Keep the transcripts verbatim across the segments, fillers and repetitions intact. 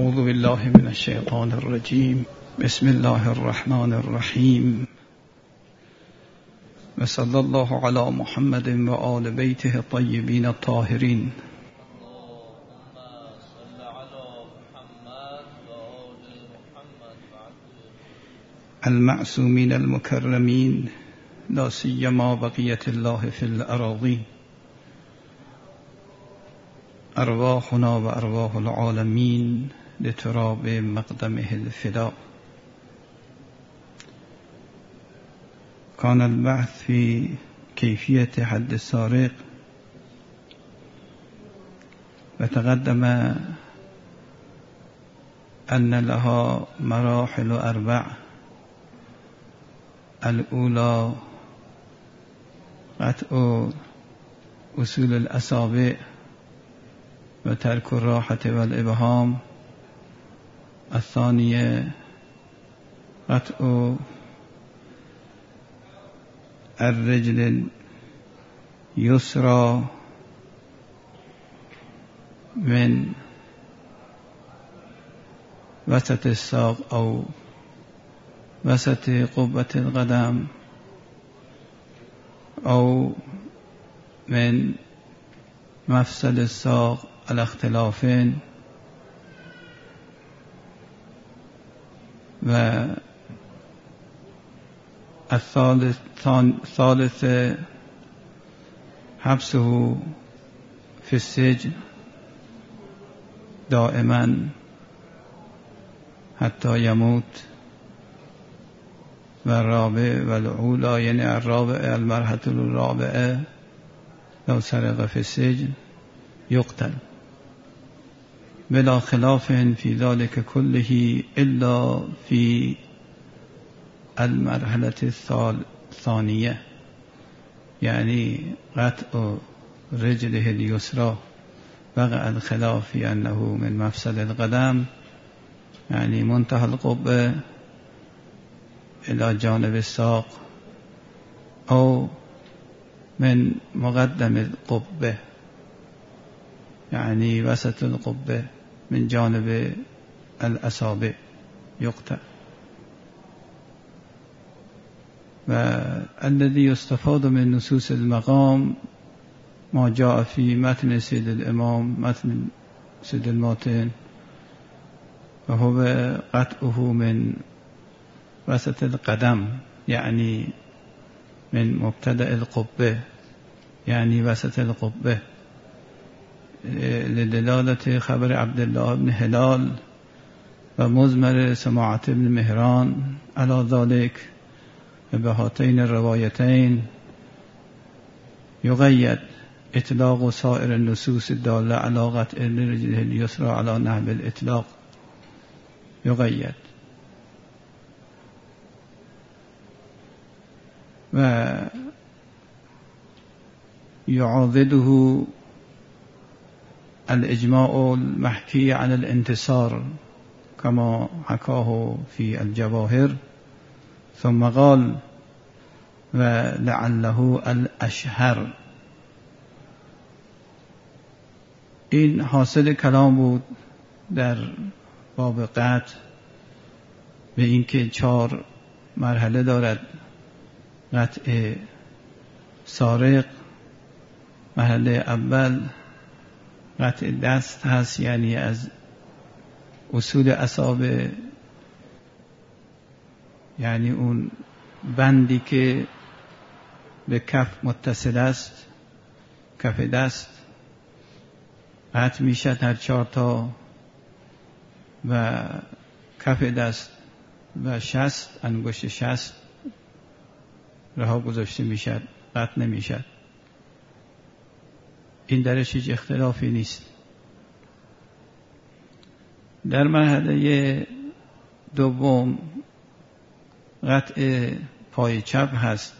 اعوذ بالله من الشیطان الرجیم. بسم الله الرحمن الرحیم و صلی الله علی محمد و آل بیته الطیبین الطاهرین. المعصومین المکرمین لا سیما بقیة الله فی الأراضین. ارواحنا و ارواح العالمین لتراب مقدمه الفدا. كان البحث في كيفية حد السارق، وتقدم أن لها مراحل أربع. الأولى قطع أصول الأصابع وترك الراحة والإبهام. الثانية قطع الرجل اليسرى من وسط الساق أو وسط قبة القدم أو من مفصل الساق على اختلافين. و الثالث ثالث حبسه في السجن دائما حتى يموت. و الرابع والأولى يعني الرابع المرحلة الرابعة لو سرق في السجن يقتل بلا خلاف في ذلك كله إلا في المرحلة الثانية، يعني قطع رجله اليسرى وقع الخلاف في أنه من مفصل القدم يعني منتهى القبة إلى جانب الساق أو من مقدم القبة يعني وسط القبة من جانب الأصابع يقطع. والذي يستفاد من نصوص المقام ما جاء في متن سيد الإمام متن سيد الماتن، وهو قطعه من وسط القدم يعني من مبتدأ القبة يعني وسط القبة، لدلالة خبر عبد الله بن هلال ومزمر سماعة بن مهران على ذلك. بهاتين الروايتين يقيد إطلاق سائر النصوص الدالة على قطع الرجل اليسرى على نحو الإطلاق يقيد. ويعاضده الإجماع المحكي عن الانتصار كما حكاه في الجواهر. ثم قال ولعله الأشهر. این حاصل کلام بود در باب قطع به اینکه چهار مرحله دارد قطع سارق. مرحله اول قطع دست هست، یعنی از اصول اصابع، یعنی اون بندی که به کف متصل است، کف دست قطع می شد هر چهار تا، و کف دست و شست انگشت شست رها گذاشته می شد، قطع نمی شد. این درش هیچ اختلافی نیست. در مرحله دوم قطع پای چپ هست.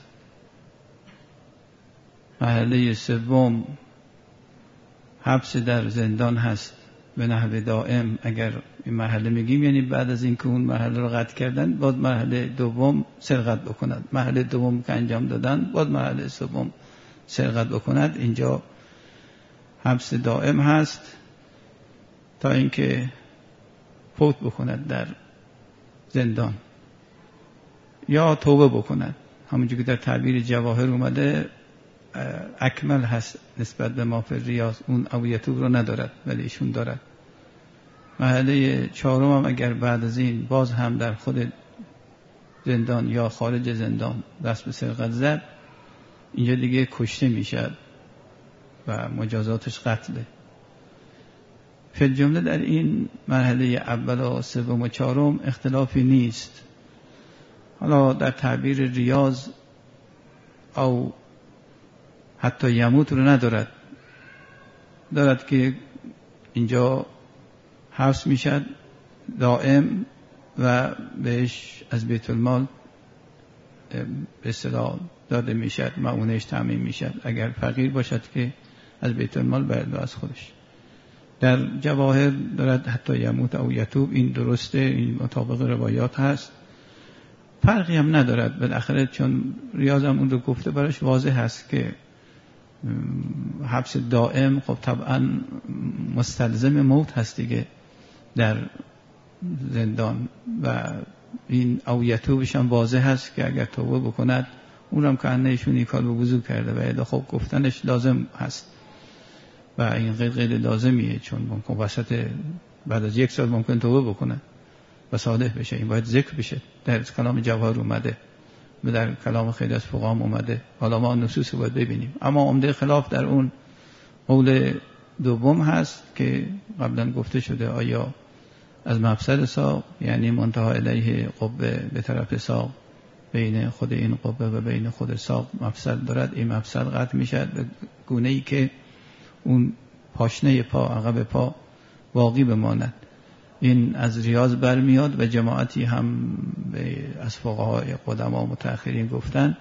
مرحله سوم حبس در زندان هست به نحو دائم. اگر این مرحله میگیم یعنی بعد از اینکه اون مرحله رو قطع کردن باید مرحله دوم سرقت بکند. مرحله دوم که انجام دادن باید مرحله سوم سرقت بکند. اینجا حبس دائم هست تا اینکه فوت بکند در زندان یا توبه بکند. همونجور که در تعبیر جواهر اومده اکمل هست نسبت به ما فی ریاض، اون او یتوب رو ندارد ولی ایشون دارد. مرحله چهارم هم اگر بعد از این باز هم در خود زندان یا خارج زندان دست به سرقت زد، اینجا دیگه کشته میشد و مجازاتش قتله. فی الجمله در این مرحله اول و سوم و چهارم اختلافی نیست. حالا در تعبیر ریاض او حتی یموت رو ندارد، دارد که اینجا حبس میشد دائم و بهش از بیت المال به اصطلاح داده میشد، معونهش تامین میشد. اگر فقیر باشد که از بیت المال باید از خودش. در جواهر دارد حتی یموت او یتوب، این درسته، این مطابق روایات هست، فرقی هم ندارد. بالاخره چون ریاض هم اون رو گفته براش واضح هست که حبس دائم خب طبعا مستلزم موت هست دیگه در زندان و این او یتوبش هم واضح هست که اگر توبه بکند اون هم که انهشون این کار به وضو کرده و ایده خب گفتنش لازم هست و این غیر غیر لازمیه، چون ممکن وسط بعد از یک سال ممکن توبه بکنه و صالح بشه. این باید ذکر بشه. در کلام جواهر اومده و در کلام خیلی از فقها اومده. حالا ما نصوص باید ببینیم. اما عمده خلاف در اون قول دوم هست که قبلا گفته شده، آیا از مفصل ساق یعنی منتهی الیه قبه به طرف ساق، بین خود این قبه و بین خود ساق مفصل دارد، این مفصل قطع میشد به گونه ای که اون پاشنه پا عقب پا باقی بماند. این از ریاض برمیاد و جماعتی هم از فقهای قدما و متأخرین گفتن.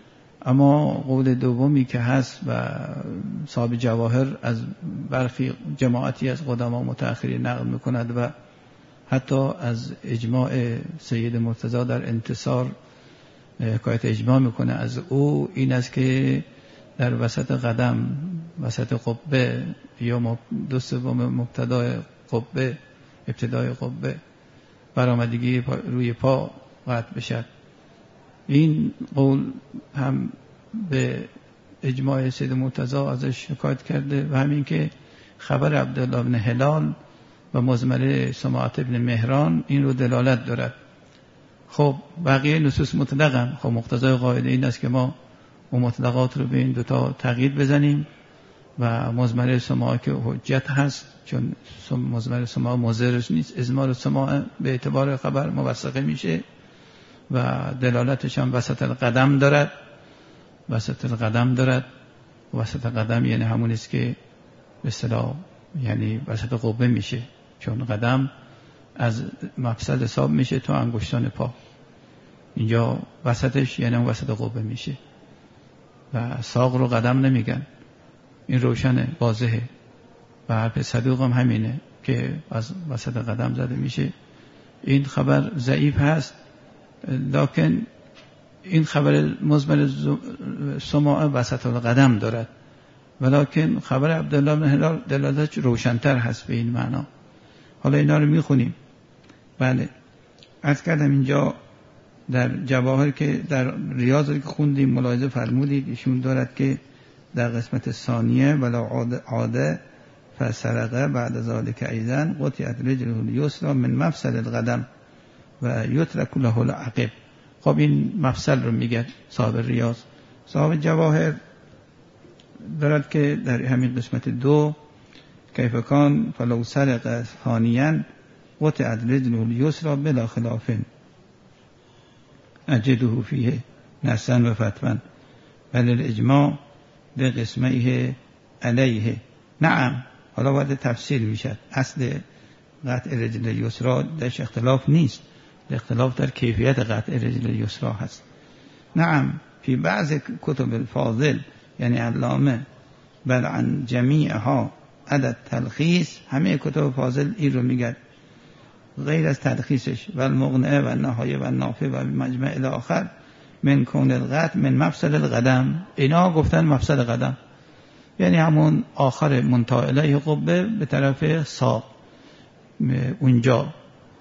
اما قول دومی که هست و صاحب جواهر از برخی جماعتی از قدما و متأخرین نقل میکند و حتی از اجماع سید مرتضی در انتصار حکایت اجماع میکنه از او، این است که در وسط قدم، وسط قبه یا دو سوم مبتدای قبه، ابتدای قبه برآمدگی روی پا قطع بشد. این قول هم به اجماع سید مرتضی ازش حکایت کرده و همین که خبر عبدالله بن هلال و مزمره سماعت ابن مهران این رو دلالت دارد. خب بقیه نصوص مطلقاً، خب مقتضای قاعده این است که ما اون مطلقات رو به این دوتا تغییر بزنیم و مزمره سماع که حجت هست، چون مزمره سماع مضرش نیست، ازمار سماع به اعتبار خبر موثقه میشه و دلالتش هم وسط القدم دارد. وسط القدم دارد وسط قدم یعنی همون است که به اصطلاح یعنی وسط قبه میشه، چون قدم از مفصل حساب میشه تا انگشتان پا، اینجا وسطش یعنی وسط قبه میشه و ساق رو قدم نمیگن. این روشنه، واضحه و حرف صدوق هم همینه که از وسط قدم زده میشه. این خبر ضعیف هست، لکن این خبر مزمر سماع وسط القدم دارد، ولکن خبر عبدالله بن هلال دلالتش روشن‌تر هست به این معنا. حالا اینا رو میخونیم. بله، عرض کردم اینجا در جواهر که در ریاض که خوندیم ملاحظه فرمودید ایشون دارد که در قسمت ثانیه ولا عاده فسرقه بعد ذلك ایضا قطعت رجله الیسرى من مفصل القدم و یترک له العقب. خب این مفصل رو میگه صاحب ریاض. صاحب جواهر دارد که در همین قسمت دو کیف کان فلو سرق ثانیا قطعت رجله الیسرى بلا خلاف اجده فیه نصا و فتوا بل الاجماع به قسمه علیه. نعم، حالا باید تفسیر میشد. اصل قطع رجل الیسرى درش اختلاف نیست، اختلاف در کیفیت قطع رجل الیسرى هست. نعم، فی بعض کتب الفاضل یعنی علامه بل عن جمیعها عدد تلخیص، همه کتب فاضل این رو میگن غیر از تلخیصش و المغنه و النهایه و النافع و مجمع الاخر من کون القطع من مفصل القدم. اینا گفتن مفصل قدم یعنی همون آخر منتهی الیه قبه به طرف ساق اونجا.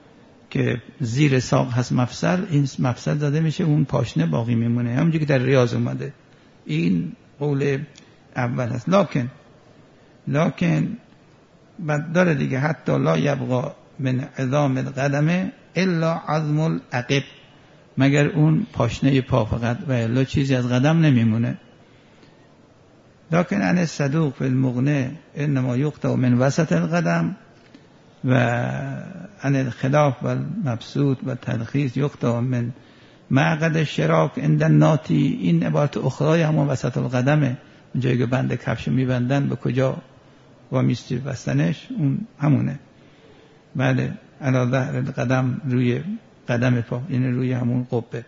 که زیر ساق هست مفصل، این مفصل زده میشه، اون پاشنه باقی میمونه، همونجوری که در ریاض اومده. این قول اول هست. لکن لکن بعد داره دیگه، حتی لا یبقا من عظام القدم الا عظم العقب، مگر اون پاشنه پا فقط، و الا چیزی از قدم نمیمونه. لکن ان الصدوق فی المغنی انما یقطع من وسط القدم و ان الخلاف و المبسوط و تلخیص یقطع من معقد الشراک عند الناتی. این عبارت اخرای همون وسط القدمه، اونجایی که بند کفش میبندن به کجا و میستی بستنش، اون همونه. بله، علی ظهر القدم، روی قدم پا، یعنی روی همون قبه.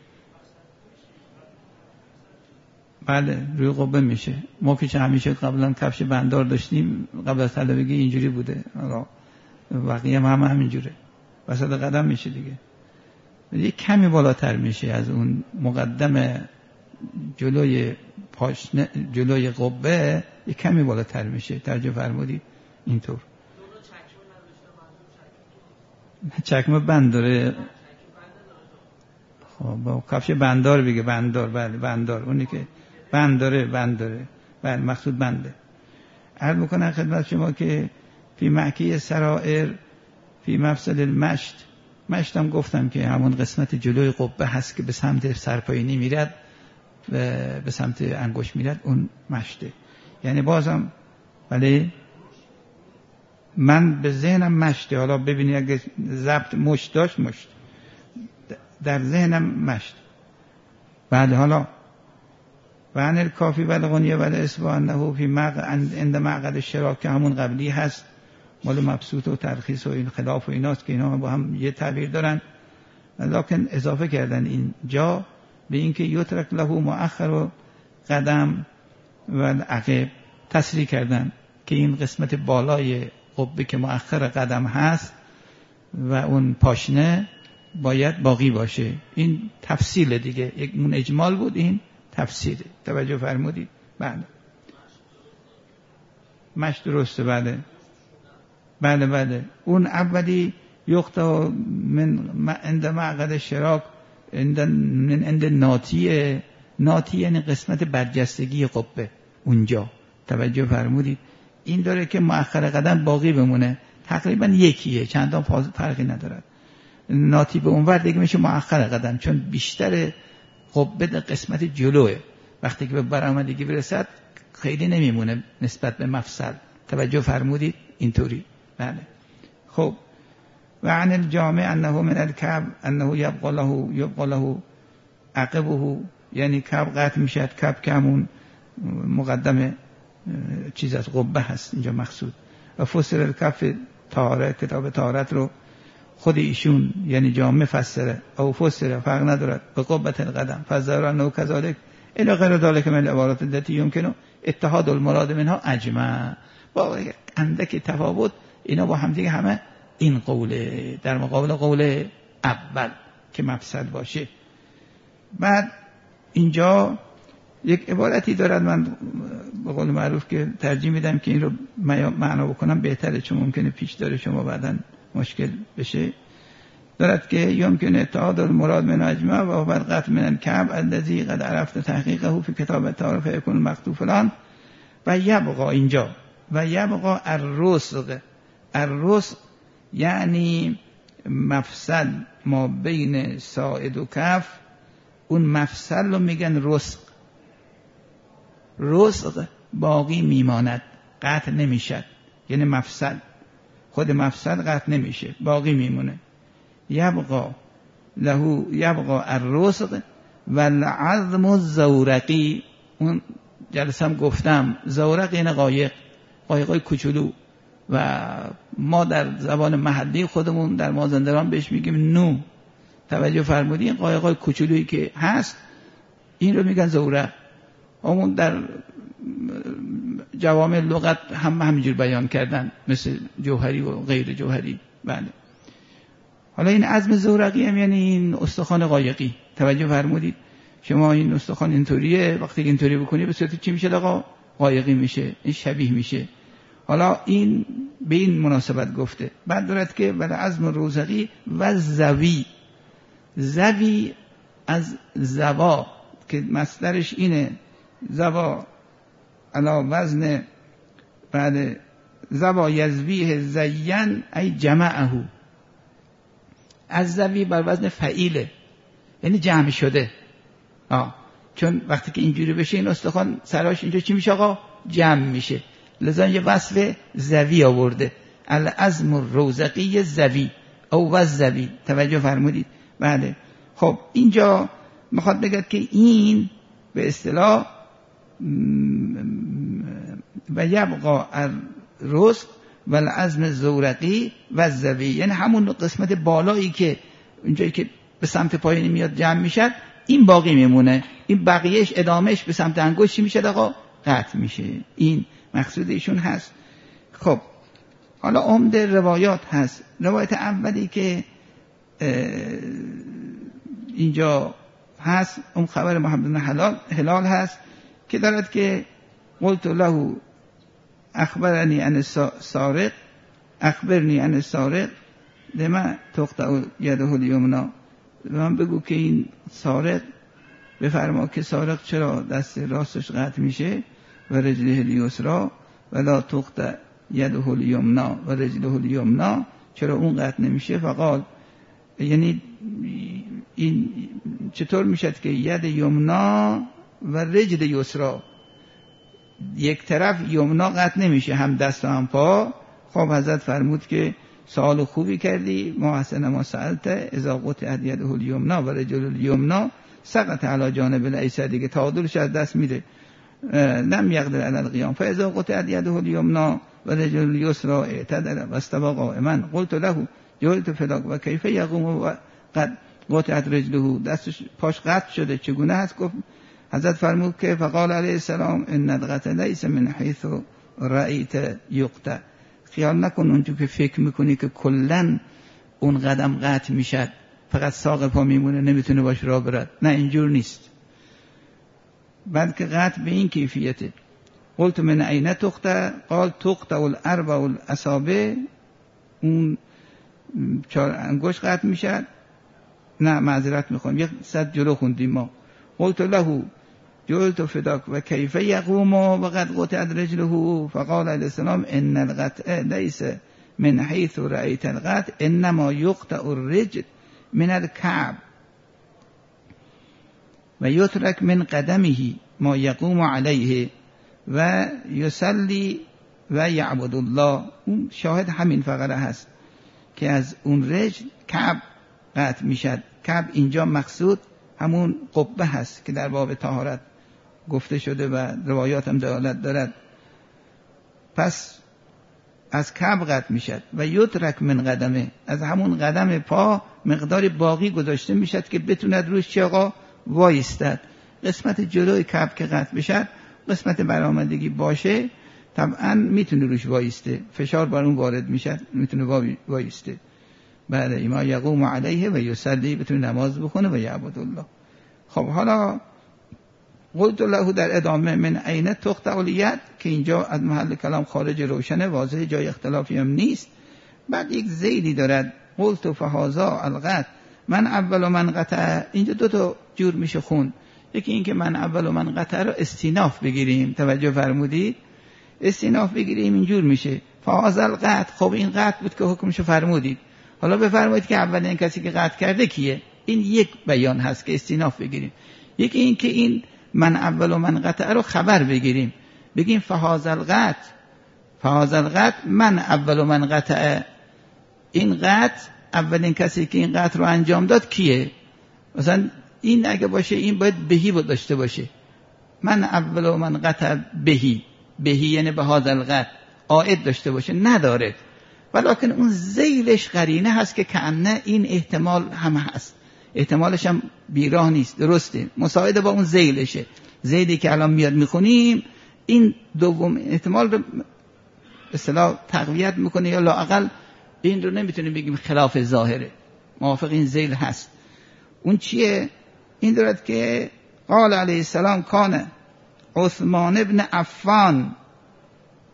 بله، روی قبه میشه. ما که همیشه قبلا کفش بندار داشتیم، قبل از طلبگی اینجوری بوده، بقیه هم, هم همینجوره، وسط قدم میشه دیگه. یک کمی بالاتر میشه از اون مقدم جلوی پاشنه، جلوی قبه یک کمی بالاتر میشه. ترجمه فرمودید اینطور. چکمه بند داره. خب با کفش بندار بگه، بندار. بله بندار، اونی که بند داره، بند داره. بله، مقصود بنده. عرض میکنم خدمت شما که فی معکی سرائر فی مفصل المشط، مشط هم گفتم که همون قسمت جلوی قبه هست که به سمت سرپایینی میرد و به سمت انگشت میرد، اون مشطه. یعنی بازم ولی من به ذهنم مشطه، حالا ببینید اگه ضبط مشت داشت، مشت در ذهنم مشت. بعد حالا و عن الکافی و الغنیه و الاسباع انه فی مقعد عند مقعد الشراک، که همون قبلی هست، مال مبسوط و ترخیص و این خلاف و ایناست که اینا با هم یه تعبیر دارن، لکن اضافه کردن اینجا به اینکه یترک له مؤخر و قدم و العقب، تصریح کردن که این قسمت بالای قبه که مؤخر قدم هست و اون پاشنه باید باقی باشه. این تفصیل دیگه، یک اون اجمال بود، این تفصیله. توجه فرمودید؟ بله، مش درسته. بله بله بله اون اولی یقطع من عند معقد الشراک عند من عند ناتیه. ناتی یعنی قسمت برجستگی قبه اونجا. توجه فرمودید؟ این داره که مؤخر قدم باقی بمونه، تقریبا یکیه، چندان فرقی نداره. ناتی به اون ور دیگه میشه مؤخر قدم، چون بیشتر قبه قسمت جلوه، وقتی که به برآمدگی برسد خیلی نمیمونه نسبت به مفصل. توجه فرمودید؟ اینطوری. بله. خب و عن الجامع انه من الكعب انه يبقى له يبقى له عقبه، یعنی کعب قطع میشد. کعب که همون مقدم چیز از قبه هست اینجا مقصود. و فسر الکف طهارت، کتاب طهارت رو خود ایشون یعنی جامع فسره، او فسره، فرق ندارد، به قبه القدم فظهر انه كذلك الی غیر ذلك من العبارات التي يمكن اتحاد المراد منها اجمع. با اندک تفاوت اینا با هم دیگه همه این قوله در مقابل قول اول که مفصل باشه. بعد اینجا یک عبارتی دارد، من به قول معروف که ترجیح میدم که این رو معنا بکنم بهتره، چون ممکنه پیش داره شما بعداً مشکل بشه. دارد که یمکن اتحاد المراد من اجمع و بعد قطع من الكعب الذي قد عرفت تحقیقه فی کتاب التعارف یکون مقطوع فلان. و یبقا اینجا و یبقا الرسغ. الرسغ یعنی مفصل ما بین ساعد و کف، اون مفصل رو میگن رسغ. رسغ باقی میماند، قطع نمیشد، یعنی مفصل خود مفصل قطع نمیشه، باقی میمونه. یبقا له یبقا الرسغ و العظم الزورقی. اون جلسه هم گفتم زورق یعنی قایق، قایقای کوچولو، و ما در زبان محلی خودمون در مازندران بهش میگیم نو. توجه فرمودین؟ قایقای کوچولویی که هست این رو میگن زورق. همون در جوامع لغت هم همینجور بیان کردن، مثل جوهری و غیر جوهری. بله. حالا این عظم زورقی هم یعنی این استخوان قایقی. توجه فرمودید؟ شما این استخوان اینطوریه، وقتی اینطوری بکنی به صورت چی میشه؟ آقا قایقی میشه، این شبیه میشه. حالا این به این مناسبت گفته. بعد دارد که ولی عزم روزقی و زوی، زوی از زوا که مصدرش اینه، زوا علا وزن بعد زوا یزویه زین ای جمعه، از زوی بر وزن فعیله یعنی جمع شده. آه. چون وقتی که اینجوری بشه این استخوان سراش اینجا چی میشه آقا؟ جمع میشه، لذا یه وصل زوی آورده، العزم الروزقی زوی او وزوی. توجه فرمودید؟ بله. خب اینجا میخواد بگه که این به اصطلاح و یبقا الرزق و العزم زورقی و زوی، یعنی همون قسمت بالایی که اونجایی که به سمت پایینی میاد جمع میشد این باقی میمونه، این بقیهش ادامهش به سمت انگشتی میشه آقا قطع میشه. این مقصود ایشون هست. خب حالا عمده روایات هست. روایت اولی که اینجا هست اون خبر محمد بن هلال هلال هست که دارد که قلت له اخبرنی عن سارق اخبرنی عن سارق لما تقطع یده الیمنا، من بگو که این سارق بفرما که سارق چرا دست راستش قطع میشه و رجله الیسرا ولا تقطع یده الیمنا و رجله الیمنا، چرا اون قطع نمیشه؟ فقال یعنی این چطور میشد که ید یمنا و رجل یسرا، یک طرف یمنا قطع نمیشه هم دست و هم پا. خب حضرت فرمود که سوال خوبی کردی، ما حسن ما سألت اذا قطعت یده الیمنا و رجل الیمنا سقط علی جانب الایسر، دیگه تعادلش از دست میره، لم یقدر علی القیام، فاذا قطعت یده الیمنا و رجل الیسرا اعتدل واستوى قائما. قلت له جعلت فداک و کیف یقوم و قد قطعت رجله، دستش پاش قطع شده چگونه هست؟ گفت حضرت فرمود که فقال علیه السلام ان القطع لیس من حیث رأیت یقطع، خیال نکن اونجور که فکر میکنی که کلن اون قدم قطع میشد فقط ساق پا میمونه نمیتونه باش راه برد، نه اینجور نیست، بلکه قطع به این کیفیته. قلت من عین تقطع؟ قال تقطع الاربع الاصابع، اون چهار انگشت قطع میشد. نه معذرت میخوام، یک صد جلو خوندیم ما. قلت له جعلت فداک و کیف یقوم و قد قطعت رجله، فقال علیه السلام ان القطع لیس من حیث رأیت القطع انما یقطع الرجل من الكعب و یترک من قدمه ما یقوم علیه و یصلی و یعبد الله. اون شاهد همین فقره هست که از اون رجل کعب قطع میشد. کعب اینجا مقصود همون قبه هست که در باب طهارت گفته شده و روایات هم دلالت دارد. پس از کعب قطع میشد و یترک من قدمه، از همون قدم پا مقدار باقی گذاشته میشد که بتوند روش چه آقا وایستد. قسمت جلوی کعب که قطع بشد، قسمت برآمدگی باشه، طبعا میتونه روش وایسته، فشار بر اون وارد میشد، میتونه وایسته. بعد ایما یقوم علیه و یصلی، بتونه نماز بخونه و یعبد الله. خب حالا قلت له در ادامه من عین تقطع الید، که اینجا از محل کلام خارج روشنه، واضح، جای اختلافی هم نیست. بعد یک زیدی دارد قلت فهذا القطع من اول من قطع. اینجا دو تا جور میشه خون، یکی این که من اول من قطع رو استیناف بگیریم، توجه فرمودید، استیناف بگیریم اینجور میشه فهذا القطع. خب این قطع بود که حکمشو فرمودید، حالا بفرمایید که اولین کسی که قطع کرده کیه؟ این یک بیان هست که استیناف بگیریم. یکی این که این من اول و من قطع رو خبر بگیریم، بگیم فهذا القطع، فهذا القطع من اول و من قطع، این قطع اولین کسی که این قطع رو انجام داد کیه؟ مثلا این اگه باشه این باید بهی بود داشته باشه، من اول و من قطع بهی، بهی یعنی به هذا القطع عائد داشته باشه، نداره. ولیکن اون ذیلش قرینه هست که کأنه این احتمال هم هست، احتمالش هم بیراه نیست، درسته، مساعده با اون ذیلشه. ذیلی که الان میاد میخونیم این دوم احتمال رو اصطلاح تقویت میکنه، یا لااقل این رو نمیتونیم بگیم خلاف ظاهره، موافق این ذیل هست. اون چیه؟ این دارد که قال علیه السلام کان عثمان ابن عفان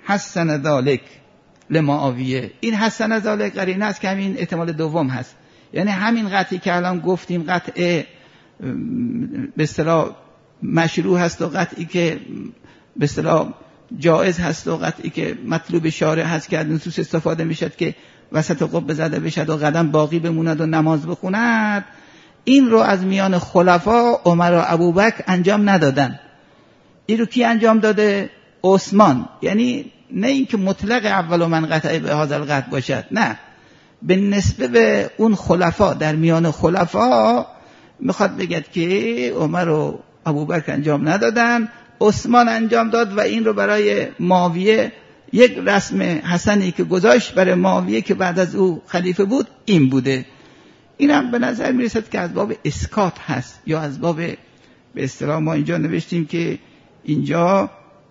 حسن ذالک لمعاویه. این حسن ذالک قرینه است که همین احتمال دوم هست، یعنی همین قطعی که الان گفتیم قطع به اصطلاح مشروع هست و قطعی که به اصطلاح جائز هست و قطعی که مطلوب شارع هست که از نصوص استفاده میشد که وسط قبه زده بشد و قدم باقی بموند و نماز بخوند، این رو از میان خلفا عمر و ابوبکر انجام ندادن. این رو کی انجام داده؟ عثمان. یعنی نه اینکه مطلق اول من قطع به هذا القطع باشد، نه، به نسبت به اون خلفا در میان خلفا میخواد بگد که عمر و ابوبکر انجام ندادن، عثمان انجام داد و این رو برای معاویه یک رسم حسنی که گذاشت برای معاویه که بعد از او خلیفه بود این بوده. اینم به نظر میرسد که از باب اسکات هست، یا از باب به اصطلاح ما اینجا نوشتیم که اینجا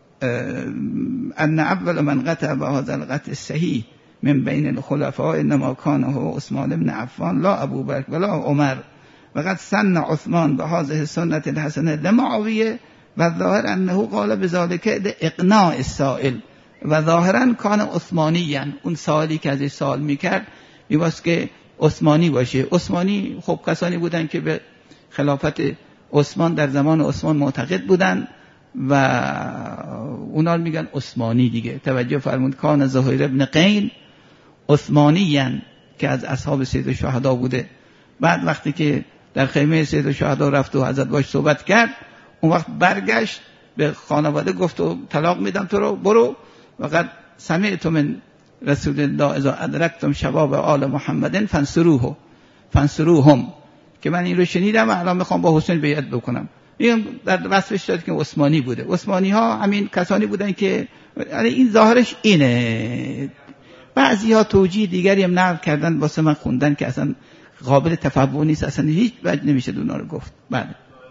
ان اول من قطع بهذا القطع الصحیح من بین الخلفاء انما کان هو عثمان بن عفان لا ابوبکر ولا عمر وقد سن عثمان بهذه السنة الحسنة لمعاویه و ظاهر انه قال بذلك لاقناع السائل و ظاهرا کان عثمانیاً. اون سوالی که ازش سوال میکرد میباید که عثمانی باشه. عثمانی خب کسانی بودن که به خلافت عثمان در زمان عثمان معتقد بودن و اونا میگن عثمانی دیگه. توجه فرمود کان زهیر ابن قین عثمانیاً که از اصحاب سید الشهدا بوده. بعد وقتی که در خیمه سید الشهدا رفت و حضرت باش صحبت کرد، اون وقت برگشت به خانواده گفت و طلاق میدم تو رو، برو. وقد سمعت من رسول الله اذا ادرکتم شباب آل محمد فانصروه فانصروهم، که من این رو شنیدم و الان میخوام با حسین بیعت بکنم. این در وصفش داد که عثمانی بوده. عثمانی ها همین کسانی بودن که این ظاهرش اینه. بعضی ها توجیه دیگری هم نقل کردن واسه من خوندن که اصلا قابل تفوع نیست، اصلا هیچ وجه نمیشه اونا رو گفت. بله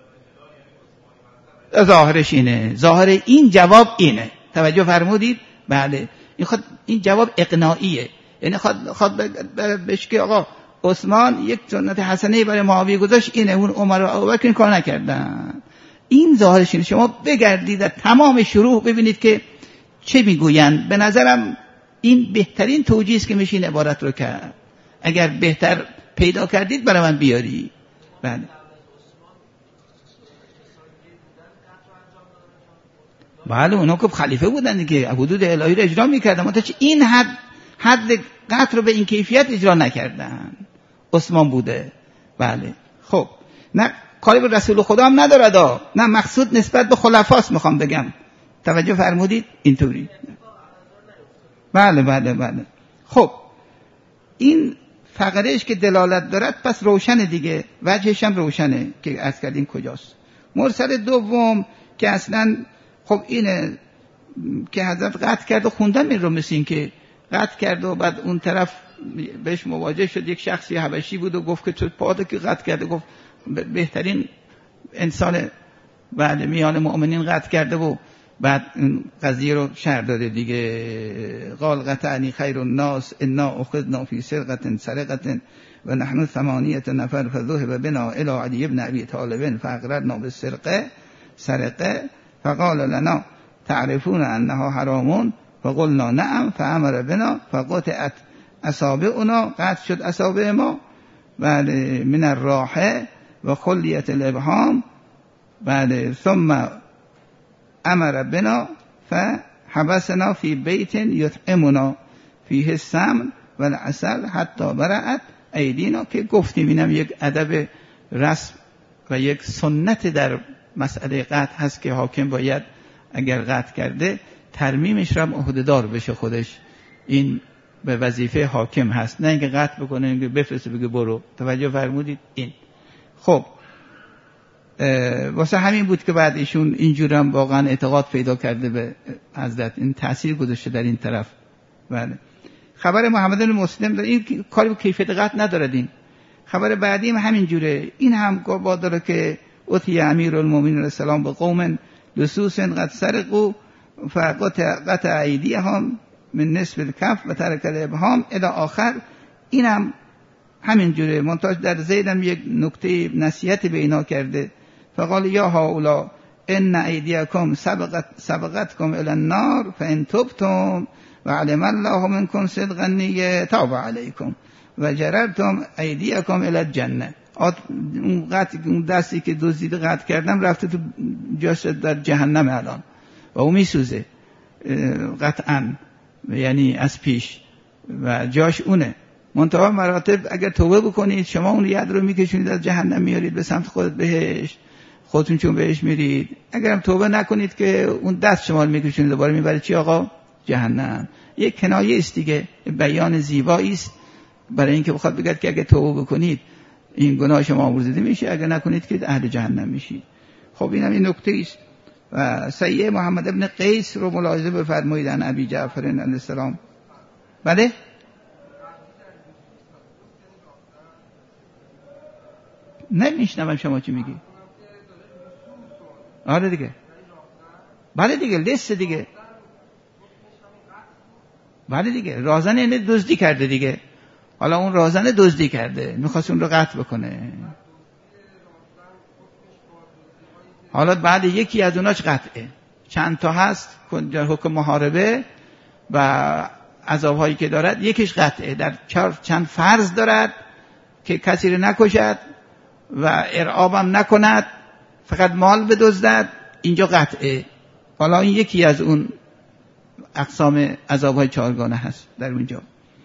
ظاهرش اینه، ظاهر این جواب اینه. توجه فرمودید؟ بله این خود این جواب اقناعیه، یعنی خود خود بهش که آقا عثمان یک سنت حسنه برای معاویه گذاشت، اینه، اون عمر و ابوبکر این کار نکردن. این ظاهرش اینه. شما بگردید در تمام شروح ببینید که چه میگویند. به نظرم این بهترین توجیه است که میشه این عبارت رو کرد. اگر بهتر پیدا کردید برای من بیاری. بله بله اونا که خلیفه بودن دیگه، حدود الهی رو اجرا میکردن، منتها این حد حد قطع رو به این کیفیت اجرا نکردن. عثمان بوده. بله خب نه کاری به رسول خدا هم ندارد، نه مقصود نسبت به خلفاست میخوام بگم. توجه فرمودید؟ اینطوری. بله بله بله. خب این فقرهش که دلالت دارد پس روشنه دیگه، وجهش هم روشنه که عرض کردیم کجاست. مرسل دوم که اصلا خب اینه که حضرت قطع کرد و خوندم این رو، مثل این که قطع کرد و بعد اون طرف بهش مواجه شد، یک شخصی حبشی بود و گفت که تو پاده که قطع کرده، گفت بهترین انسان بعد میان مؤمنین قطع کرده و بعد این قضیه رو شرح داده دیگه. قال قطعنی خیر الناس انا اخذنا فی سرقه سرقه و نحن ثمانیه نفر فذهب بنا الى علی بن ابی طالب فاقررنا بالسرقه سرقه فقال لنا تعرفون انها حرام فقلنا نعم فامر بنا فقطعت اصابعنا، قطع شد اصابع ما، بعد من الراحه و خلیت الابهام، بعد ثم امر بنا فحبسنا فی بیت یطعمنا فیه السمن و العسل حتی برأت ایدینا، که گفتیم اینم یک ادب رسم و یک سنت در مسئله قطع هست که حاکم باید اگر قطع کرده ترمیمش را عهده‌دار بشه خودش. این به وظیفه حاکم هست، نه اینکه قطع بکنه اینکه بفرسته بگه برو. توجه فرمودید؟ این خب واسه همین بود که بعد ایشون اینجور هم واقعا اعتقاد پیدا کرده به حضرت، این تأثیر گذاشته در این طرف. بله خبر محمد بن مسلم داره، این کاری به کیفیت قطع نداره. این خبر بعدی هم همین جوره، این هم با داره که اتی امیر المؤمنین علیه السلام به قوم لصوص قد سرقوا فقطع ایدیهم من نصف الکف و ترک الابهام الی آخر. این هم همین جوره، منتها در زیدم یک نکته نصیحت به اینا کرده. فقال یا هؤلاء ان ایدیکم سبقت سبقتکم الی النار فان تبتم و علم الله منکم صدق النیه تاب علیکم و جررتم ایدیکم الی الجنه. اون قطع اون دستی که دزدیده قطع کردم رفته تو جاش در جهنم الان و اون میسوزه قطعا، یعنی از پیش و جاش اونه. منتها مراتب اگر توبه بکنید شما اون ید رو میکشونید از جهنم میارید به سمت خودت بهش، خودتون چون بهش میرید. اگرم توبه نکنید که اون دست شما رو میکشونید دوباره میبره چی آقا؟ جهنم. یک کنایه است دیگه، بیان زیبایی است برای اینکه بخواد بگه که اگر توبه بکنید این گناه شما آمرزیده میشه، اگر نکنید که اهل جهنم میشید. خب اینم این نکته است. و سیه محمد ابن قیس رو ملاحظه بفرمایید عن ابی جعفر علیه السلام. بله نمیشنوم شما چی میگی. آره دیگه، بله دیگه، لست دیگه، بله دیگه، رازن اینه دزدی کرده دیگه. حالا اون رازن دزدی کرده میخواست اون رو قطع بکنه، حالا بعد یکی از اوناش قطعه. چند تا هست در حکم محاربه و عذابهایی که دارد، یکیش قطعه. در چند فرض دارد که کسی رو نکشد و ارعابم نکند، فقط مال بدزدد، اینجا قطعه. حالا این یکی از اون اقسام عذابهای چهارگانه هست در اونجا.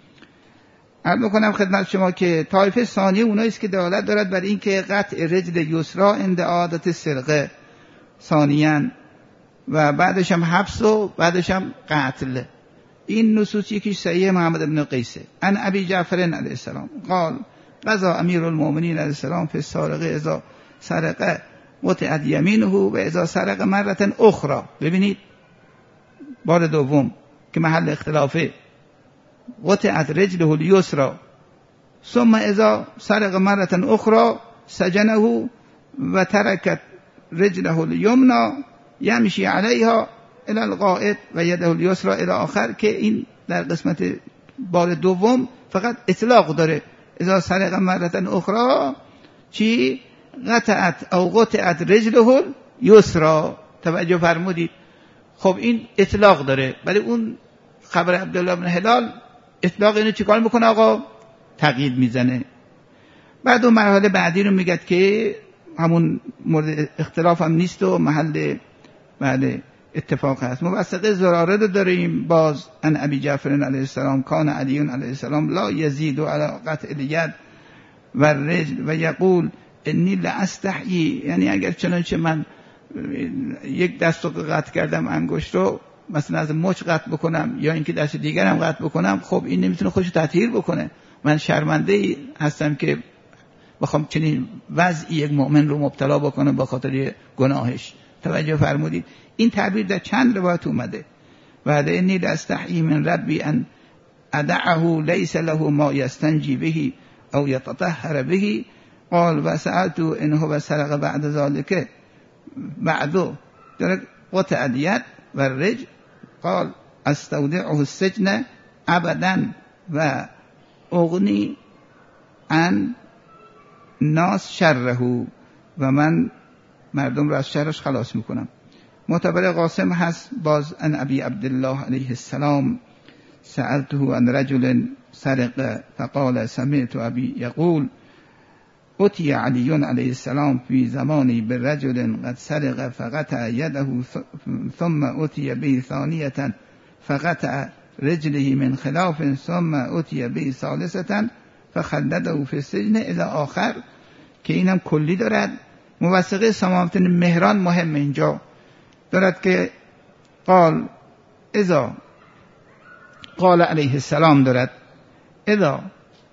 عرض می‌کنم خدمت شما که طایفه ثانیه اونایی است که دلالت دارد بر این که قطع رجل یسرا عند عادت سرقه ثانیاً و بعدش هم حبس و بعدش هم قتل. این نصوص یکیش صحیح محمد بن قیسه عن ابی جعفر علیه السلام قال قضا امیر المؤمنین علیه السلام فی السارق اذا سرق قطعت یمینه و اذا سرق مرة اخرى. ببینید بار دوم که محل اختلافه، قطعت رجله الیسرا ثم اذا سرق مرة اخرى سجنه و ترکت رجله الیمنا یمشی علیها الى القائد و یده الیسرا الى آخر، که این در قسمت بار دوم فقط اطلاق داره. اذا سرق مرة اخرى چی؟ قطعت او قطعت رجله الیسرا. توجه فرمودید؟ خب این اطلاق داره، ولی اون خبر عبدالله بن هلال اطلاق اینو چیکار میکنه آقا؟ تقیید میزنه. بعد اون مرحله بعدی رو میگه که همون مورد اختلاف هم نیست و محل بعد اتفاق هست. موثقه زراره رو داریم باز ان ابی جعفر علیه السلام کان علی علیه السلام لا یزید علی قطع الید و الرجل و یقول انی لاستحیی، یعنی اگر چنانچه من یک دست رو قطع کردم انگشت رو مثلا از مچ قطع بکنم یا اینکه دست دیگرم قطع بکنم، خب این نمیتونه خودشو تطهیر بکنه. من شرمنده هستم که بخوام چنین وضعی یک مؤمن رو مبتلا بکنم با خاطر گناهش. توجه فرمودید؟ این تعبیر در چند روایت اومده. بعد انی لاستحیی من ربی ان ادعه لیس له ما یستنجی به او یتطهر به قال و سألت ان هو سرق بعد ذلك بعدو در قطع الید و الرجل قال استودعه السجن ابدا و اغنی عن ناس شره، و من مردم را از شرش خلاص میکنم. معتبر قاسم هست باز ان ابی عبدالله علیه السلام سألته عن رجل سرق فقال سمعت ابی یقول اتي علی علیه السلام فی زمانی برجل قد سرق فقطع یده ثم اتي به ثانیه فقطع رجله من خلاف ثم اتي به ثالثه فخلده فی السجن الی آخر، که اینم کلی دارد. موثقه سماحت مهران مهم اینجا دارد که قال اذا قال علیه السلام دارد اذا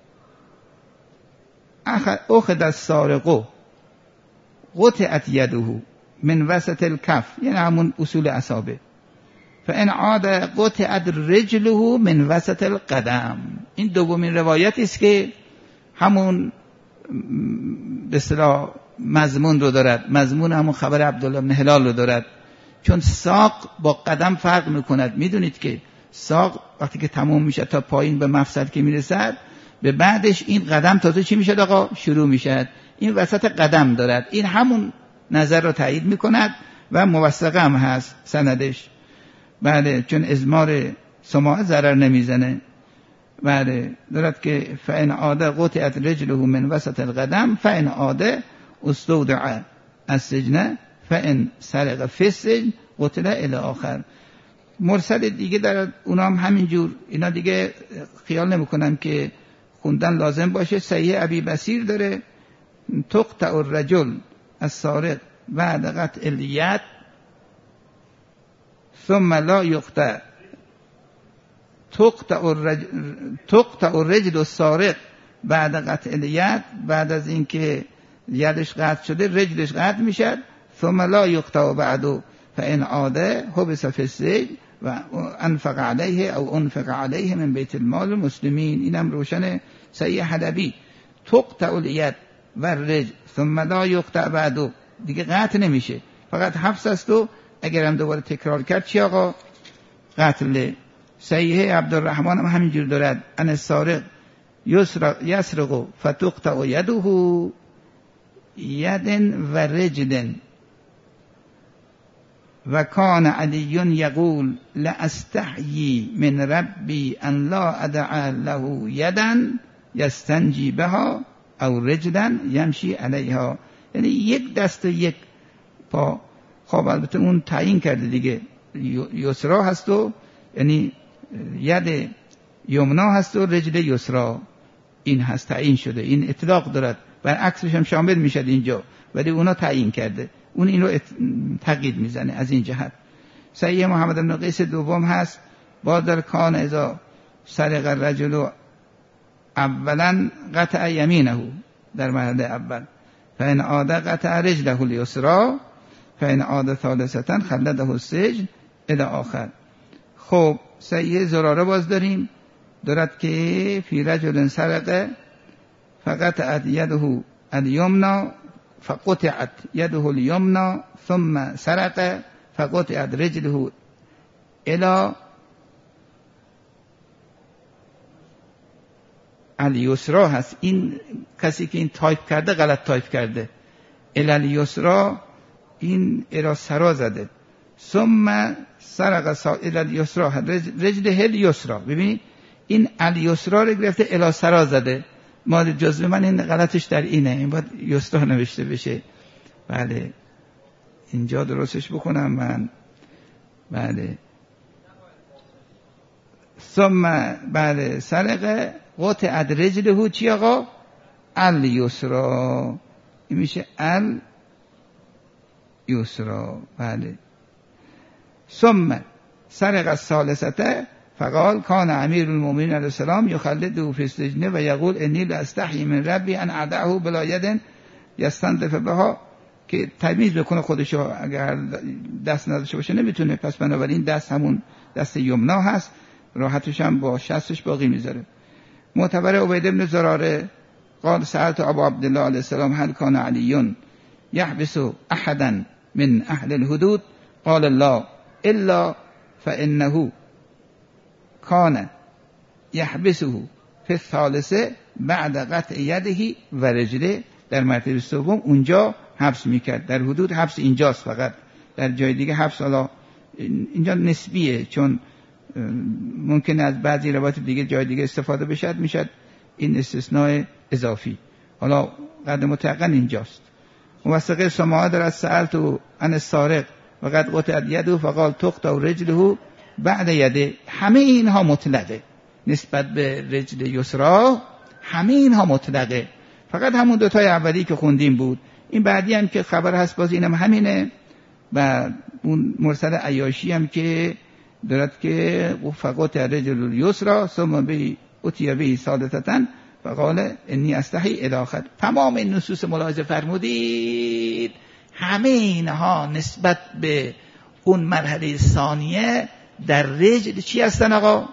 اخذ السارق قطعت یده من وسط الکف، یعنی همون اصول اصابه، فان عاد قطعت رجله من وسط القدم. این دومین روایتی است که همون به اصطلاح مضمون رو دارد، مضمون همون خبر عبدالله بن هلال رو دارد، چون ساق با قدم فرق میکند. میدونید که ساق وقتی که تموم میشه تا پایین به مفصل که میرسد، به بعدش این قدم تازه چی میشه آقا؟ شروع میشه. این وسط قدم دارد. این همون نظر رو تایید میکند و موثقه هم هست سندش. بله، چون ازمار سماع ضرر نمیزنه. بله، دارد که فإن عاد قطعت رجله من وسط القدم فإن عاد استودع السجن فإن سرق فی السجن قتل الی آخر. مرسل دیگه در اونا هم همینجور، اینا دیگه خیال نمیکنم که خوندن لازم باشه. صحیح ابی بصیر داره تقطع الرجل السارق بعد قطع الید ثم لا یقطع تقطع الرجل تقطع الرجل السارق بعد قطع الید، بعد از اینکه یدش قطع شده رجلش قطع میشد. ثم لا یقطع بعد فإن عاد حبس فی السجن و انفق علیه او انفق علیه من بیت المال المسلمین. اینم روشن صحیح حلبی. تقطع الید و الرجل ثم لا یقطع بعد، دیگه قطع نمیشه، فقط حبس است و اگر هم دوباره تکرار کرد چی آقا؟ قتل. صحیح عبدالرحمن هم همینجور دارد ان السارق یسرق فتقطع یده ید و رجل و کان علی یقول لاستحیی من ربی ان لا ادع له یدا یستنجی بها او رجلا یمشی علیها. یعنی یک دست و یک پا. خب البته اون تعیین کرده دیگه، یسرا هست و یعنی ید یمنا هست و رجل یسرا، این هست تعیین شده، این اطلاق دارد، برعکسش هم شامل میشد اینجا، ولی اونا تعیین کرده، اون این رو تقیید میزنه از این جهت. صحیح محمد بن قیس دوم هست با در کان اذا سرق الرجل اولا قطع یمینه در مرحله اول فإن عاد قطع رجله الیسرا فإن عاد ثالثة خلده السجن الی آخر. خب صحیح زراره باز داریم دارد که فی رجل سرق فقطعت یده الیمنا فقطعت یده الیمنا ثم سرق فقطعت رجله الی الیسرا هست. این کسی که این تایپ کرده غلط تایپ کرده. الی الیسرا این الی سرا زده. ثم سرق الی الیسرا رجله الیسرا. ببینید این الیسرا رو گرفته الی سرا زده. ما جزء من این غلطش در اینه، این باید یسرا نوشته بشه. بله اینجا درستش بکنم من. بله ثم بله سرق قطعت رجله چی آقا؟ الیسرا. این میشه الیسرا. بله ثم سرق الثالثه فقال کان امیر المؤمنین علیه السلام یخلده فی السجن و یقول انی لاستحی من ربی ان اعدعه بلا ید یستنظف بها، که تمیز بکنه خودشو، اگر دست نداشته باشه نمیتونه، پس بنابراین دست همون دست یمنا هست، راحتش هم با شستش باقی میذاره. معتبر عبید بن زراره قال سألت ابو عبدالله علیه السلام هل کان علی یحبس احدا من اهل الحدود قال الله الا فانه کان یحبسه فی الثالثه بعد قطع یده و رجله. در مرتبه سوم اونجا حبس میکرد، در حدود حبس اینجاست، فقط در جای دیگه حبس حالا اینجا نسبیه، چون ممکنه از بعضی روایات دیگه جای دیگه استفاده بشد، میشد این استثناء اضافی. حالا قد متقن اینجاست. موثقه سماعه در از سألت و عن السارق و قد قطعت یده فقال تقطع رجله بعد یده. همه اینها مطلقه نسبت به رجل یسرا، همه اینها مطلقه، فقط همون دوتای اولی که خوندیم بود. این بعدی هم که خبر هست باز اینم همینه. و اون مرسل عیاشی هم که دارد که فقط رجل الیسرا ثم به اتی به سادتتن فقال انی استحی الی آخر. تمام این نصوص ملاحظه فرمودید همه اینها نسبت به اون مرحله ثانیه در رجل چی هستن آقا؟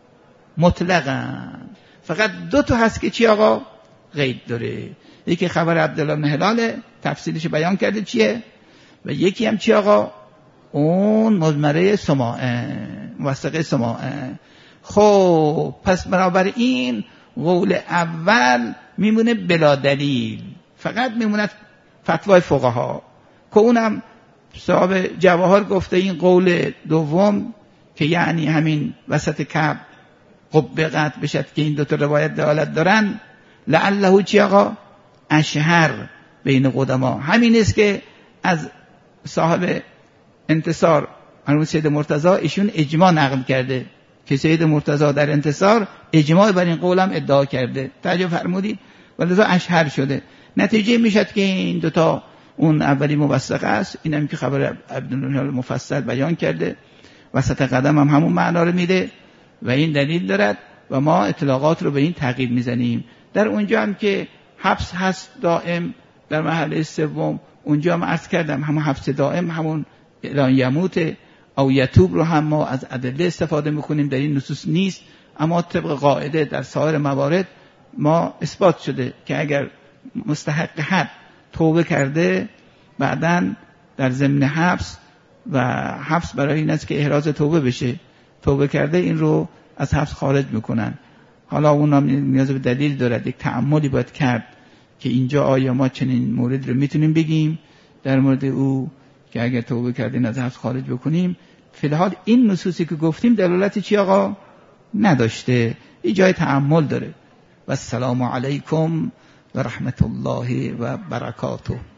مطلقاً. فقط دو تا هست که چی آقا؟ قید داره. یکی خبر عبدالله بن هلال تفصیلش بیان کرده چیه، و یکی هم چی آقا؟ اون مضمره سماعه، موثقه سماعه. خب پس بنابراین قول اول میمونه بلا دلیل، فقط میمونه فتوای فقها که اونم صاحب جواهر گفته این قول دوم که یعنی همین وسط کعب قبه قطع بشد که این دوتا روایت دلالت دارن، لعله چی آقا؟ اشهر بین قدما. همین است که از صاحب انتصار مرحوم سید مرتضی ایشون اجماع نقل کرده که سید مرتضی در انتصار اجماع بر این قولم ادعا کرده. توجه فرمودید؟ ولذا اشهر شده. نتیجه میشد که این دوتا اون اولی موثق است، اینم که خبر عبدالله مفصل بیان کرده، وسط قدم هم همون معنا رو میده و این دلیل دارد و ما اطلاقات رو به این تعقیب میزنیم. در اونجا هم که حبس هست دائم در مرحله سوم، اونجا هم عرض کردم همون حبس دائم همون الان یموت او یتوب رو هم ما از ادله استفاده میکنیم، در این نصوص نیست، اما طبق قاعده در سایر موارد ما اثبات شده که اگر مستحق حد توبه کرده بعداً در ضمن حبس، و حبس برای این است که احراز توبه بشه، توبه کرده این رو از حبس خارج میکنن. حالا اون هم نیاز به دلیل دارد، یک تأملی باید کرد که اینجا آیا ما چنین مورد رو میتونیم بگیم در مورد او که اگر توبه کردین از حبس خارج بکنیم. فی الحال این نصوصی که گفتیم دلالتی چی آقا نداشته، این جای تأمل داره. و السلام علیکم و رحمت الله و برکاته.